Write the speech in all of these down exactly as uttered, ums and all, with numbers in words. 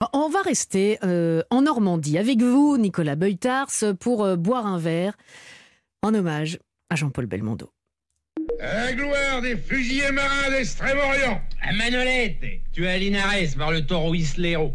On va rester euh, en Normandie avec vous, Nicolas Beutars, pour euh, boire un verre en hommage à Jean-Paul Belmondo. À la gloire des fusiliers marins d'Extrême-Orient. À Manolette, tu es à Linares par le taureau Islero.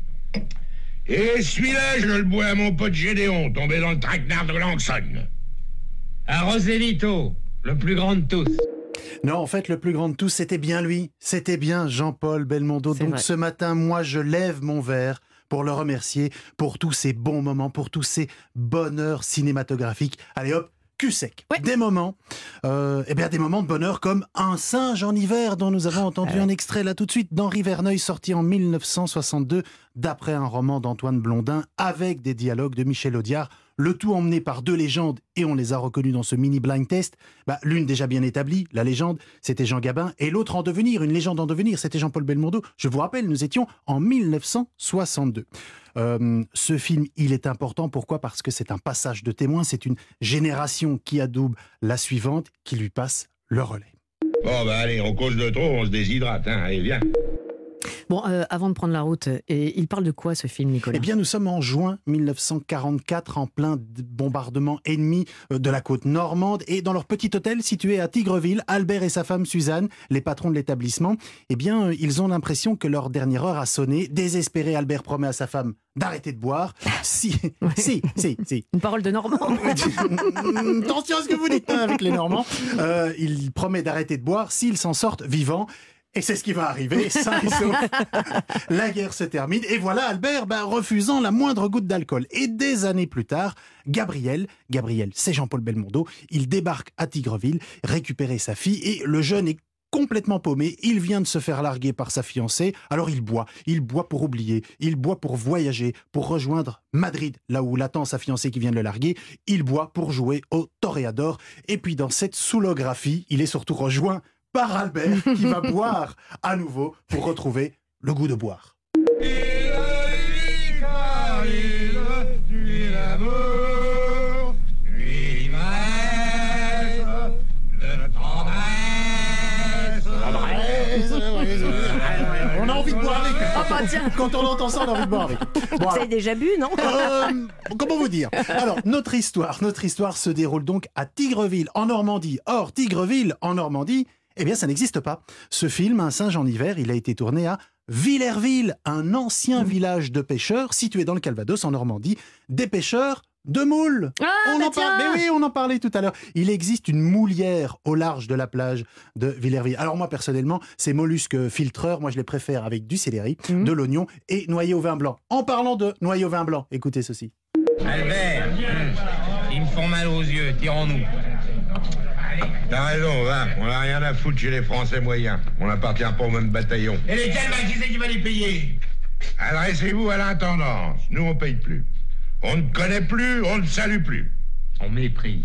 Et celui-là, je le bois à mon pote Gédéon, tombé dans le traquenard de Langson. À Roselito, le plus grand de tous. Non, en fait, le plus grand de tous, c'était bien lui. C'était bien Jean-Paul Belmondo. C'est Donc vrai. ce matin, moi, je lève mon verre pour le remercier pour tous ces bons moments, pour tous ces bonheurs cinématographiques. Allez hop, cul sec. Ouais. Des moments, euh, eh bien des moments de bonheur comme Un singe en hiver, dont nous avons entendu Ah ouais. un extrait là tout de suite, d'Henri Verneuil, sorti en mille neuf cent soixante-deux, d'après un roman d'Antoine Blondin, avec des dialogues de Michel Audiard. Le tout emmené par deux légendes, et on les a reconnues dans ce mini blind test. Bah, l'une déjà bien établie, la légende, c'était Jean Gabin, et l'autre en devenir, une légende en devenir, c'était Jean-Paul Belmondo. Je vous rappelle, nous étions en mille neuf cent soixante-deux. Euh, ce film, il est important. Pourquoi ? Parce que c'est un passage de témoin, c'est une génération qui adoube la suivante, qui lui passe le relais. Bon, bah allez, on cause de trop, on se déshydrate, hein. Allez, viens. Bon, euh, avant de prendre la route, et il parle de quoi ce film, Nicolas ? Eh bien, nous sommes en juin mille neuf cent quarante-quatre, en plein bombardement ennemi de la côte normande, et dans leur petit hôtel situé à Tigreville, Albert et sa femme Suzanne, les patrons de l'établissement, eh bien, ils ont l'impression que leur dernière heure a sonné. Désespéré, Albert promet à sa femme d'arrêter de boire. Si, si, si, si. Une parole de Normand. Attention à ce que vous dites hein, avec les Normands. Euh, il promet d'arrêter de boire s'ils s'en sortent vivants. Et c'est ce qui va arriver, sain et sauf. La guerre se termine, et voilà Albert bah, refusant la moindre goutte d'alcool. Et des années plus tard, Gabriel, Gabriel, c'est Jean-Paul Belmondo, il débarque à Tigreville, récupérer sa fille, et le jeune est complètement paumé, il vient de se faire larguer par sa fiancée, alors il boit, il boit pour oublier, il boit pour voyager, pour rejoindre Madrid, là où l'attend sa fiancée qui vient de le larguer, il boit pour jouer au toréador, et puis dans cette soulographie, il est surtout rejoint par Albert, qui va boire à nouveau pour retrouver le goût de boire. On a envie de boire avec. Ah bah tiens. Quand on entend ça, on a envie de boire avec. Bon, Vous alors, avez déjà bu, non ? euh, comment vous dire ? Alors, notre histoire, notre histoire se déroule donc à Tigreville, en Normandie. Or, Tigreville, en Normandie, eh bien, ça n'existe pas. Ce film, Un singe en hiver, il a été tourné à Villerville, un ancien village de pêcheurs situé dans le Calvados, en Normandie. Des pêcheurs de moules. Ah, on bah en tiens. parle, mais oui, on en parlait tout à l'heure. Il existe une moulière au large de la plage de Villerville. Alors moi, personnellement, ces mollusques filtreurs, moi je les préfère avec du céleri, Mhm. de l'oignon et noyé au vin blanc. En parlant de noyé au vin blanc, écoutez ceci. Albert, ils me font mal aux yeux, tirons-nous. T'as raison, va. On n'a rien à foutre chez les Français moyens. On n'appartient pas au même bataillon. Et lesquels, bah, qui c'est qui va les payer? Adressez-vous à l'intendance. Nous, on paye plus. On ne connaît plus, on ne salue plus. On méprise.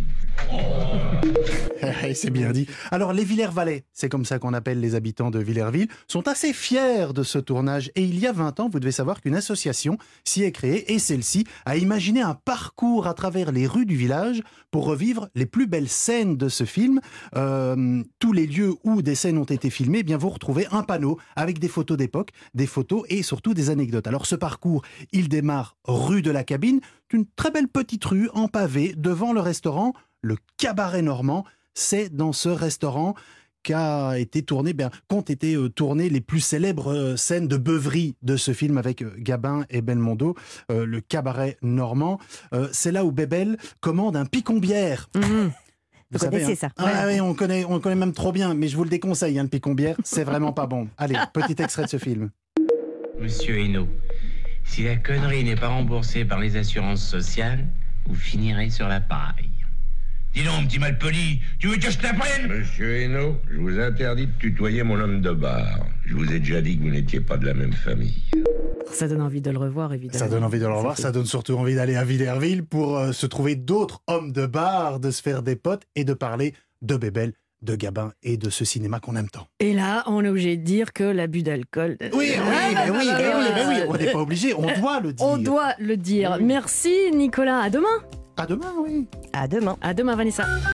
Eh, c'est bien dit. Alors, les Villers-Valais, c'est comme ça qu'on appelle les habitants de Villerville, sont assez fiers de ce tournage. Et il y a vingt ans, vous devez savoir qu'une association s'y est créée, et celle-ci a imaginé un parcours à travers les rues du village pour revivre les plus belles scènes de ce film. Euh, tous les lieux où des scènes ont été filmées, eh bien vous retrouvez un panneau avec des photos d'époque, des photos et surtout des anecdotes. Alors, ce parcours, il démarre rue de la Cabine, une très belle petite rue en pavé devant le restaurant Le Cabaret Normand. C'est dans ce restaurant qu'a été tourné, bien, qu'ont été euh, tournées les plus célèbres euh, scènes de beuverie de ce film avec euh, Gabin et Belmondo, euh, Le Cabaret Normand. Euh, c'est là où Bébel commande un picon-bière. Mhm. Vous Vous connaissez ça. Ah oui, on connaît, on connaît même trop bien, mais je vous le déconseille, hein, le picon-bière, c'est vraiment pas bon. Allez, petit extrait de ce film. Monsieur Hainaut, si la connerie n'est pas remboursée par les assurances sociales, vous finirez sur la paille. Dis donc, petit malpoli, tu veux que je t'apprenne? Monsieur Hainaut, je vous interdis de tutoyer mon homme de bar. Je vous ai déjà dit que vous n'étiez pas de la même famille. Ça donne envie de le revoir, évidemment. Ça donne envie de le revoir, ça donne surtout envie d'aller à Villerville pour euh, se trouver d'autres hommes de bar, de se faire des potes et de parler de Bébel, de Gabin et de ce cinéma qu'on aime tant. Et là, on est obligé de dire que l'abus d'alcool... Oui, oui, mais oui, mais oui, mais oui, on n'est pas obligé, on doit le dire. On doit le dire. Oui. Merci, Nicolas. À demain. À demain, oui. À demain. À demain, Vanessa.